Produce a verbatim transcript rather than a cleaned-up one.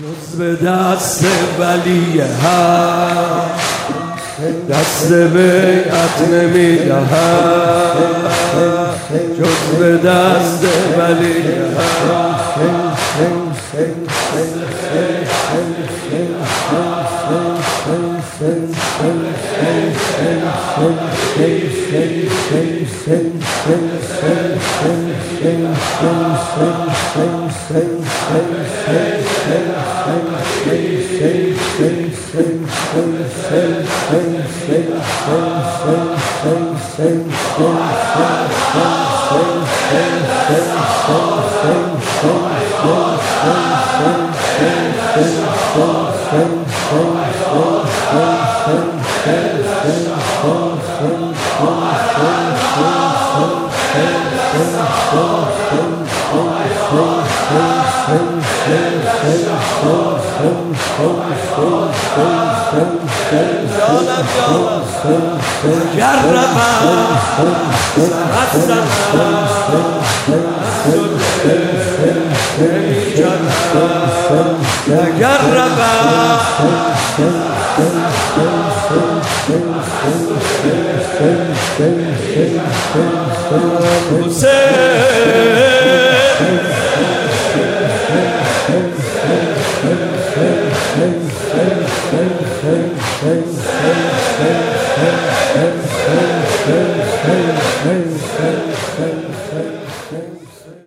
جز به دست ولی حق دست بیعت نمی دهد، جز به دست ولی حق. Hey, hey, hey, hey, hey, hey.